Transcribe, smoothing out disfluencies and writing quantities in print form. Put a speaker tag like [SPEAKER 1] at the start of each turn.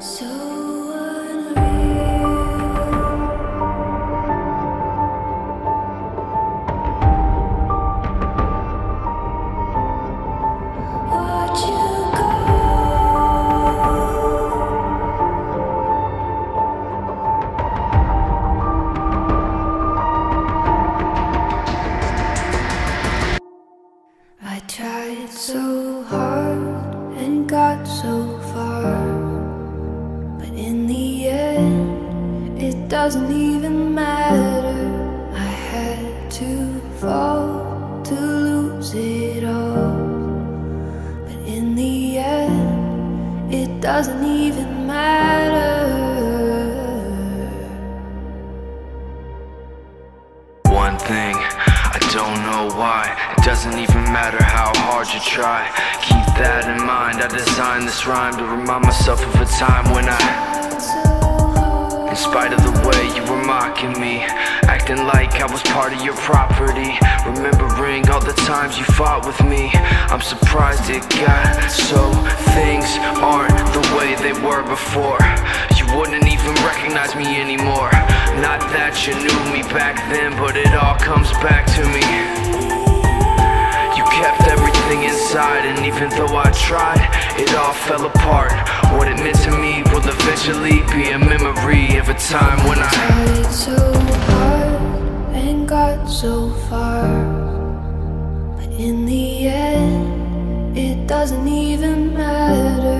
[SPEAKER 1] So unreal. Watch you go. I tried so hard and got so far, but in the end, it doesn't even matter. I had to fall to lose it all, but in the end, it doesn't even matter.
[SPEAKER 2] One thing, I don't know why. It doesn't even matter how hard you try. Keep that in mind. I designed this rhyme to remind myself of a time when in spite of the way you were mocking me, acting like I was part of your property, remembering all the times you fought with me, I'm surprised it got so things aren't the way they were before. You wouldn't even recognize me anymore. Not that you knew me back then, but it all comes back to me. You kept everything inside, and even though I tried, it all fell apart. What it meant to me will eventually be a memory of a time when I
[SPEAKER 1] tried so hard and got so far, but in the end, it doesn't even matter.